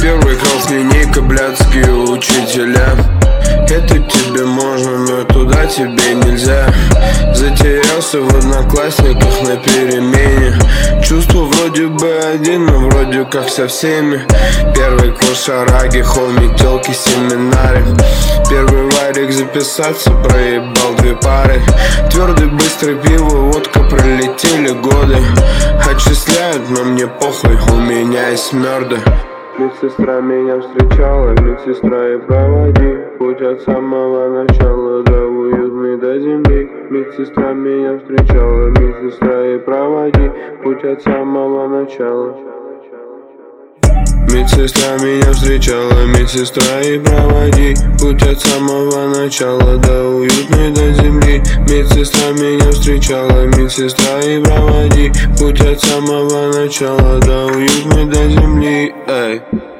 Первый класс, линейка, блядские учителя. Это тебе можно, но туда тебе нельзя. Затерялся в одноклассниках на перемене. Чувство вроде бы один, но вроде как со всеми. Первый курс шараги, хоми, телки, семинаре. Первый варик записаться, проебал 2 пары. Твердый, быстрый пиво, водка, пролетели годы. Отчисляют, но мне похуй, у меня есть мёрды. Медсестра меня встречала, медсестра и проводи. Путь от самого начала до уютной до земли. Медсестра меня встречала, медсестра и проводи. Путь от самого начала. Медсестра меня встречала, медсестра и проводи. Путь от самого начала до уютной до земли. Медсестра меня встречала, медсестра и проводи. Путь от самого начала до уютной до земли. Эй.